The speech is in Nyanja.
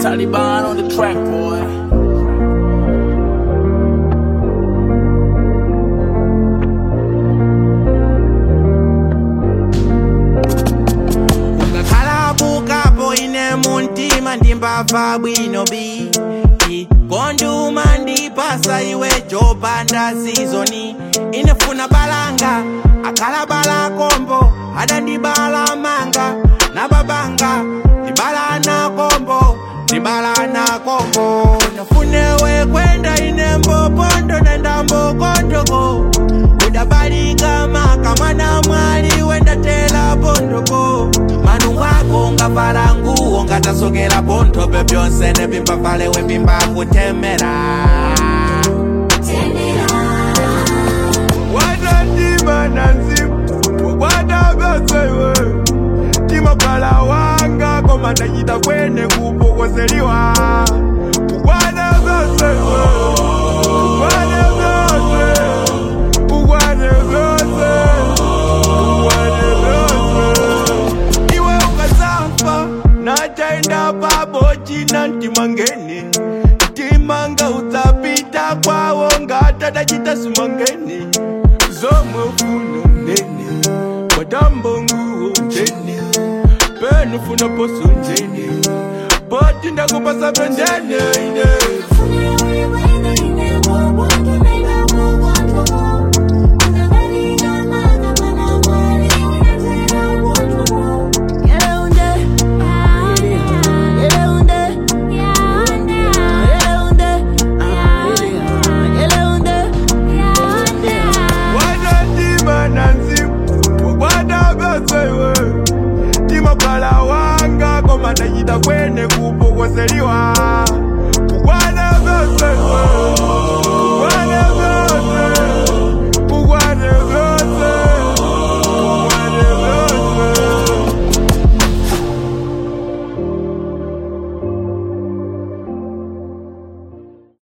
Taliban on the track, boy. Ndimbava bwino bi konduma ndipasa iwe jopanda sizoni inefuna balanga akala bala kombo ada ndibala manga na babanga ndibala na kombo ndibala na kombo nafunewe kwenda inembo pondo nenda mbokondoko udabalika makamana mwali wenda tela pondoko manu wako ngapala nguo ngatasogela ponto bebyonse nebimba pale webimba kutemera wada ndima nanzimu wada gasewe tima pala wanga koma ndajita kwene kupokoseliwa wada gasewe wada gasewe wada gasewe nataenda pabochi na ntimangeni timanga utapita kwawo ngatadachita sumangeni zomofuno nene wadambonguo njeni penufuna poso njeni boti ndakupasa pendene tima pala wanga koma ndajita kwene kupokoseliwa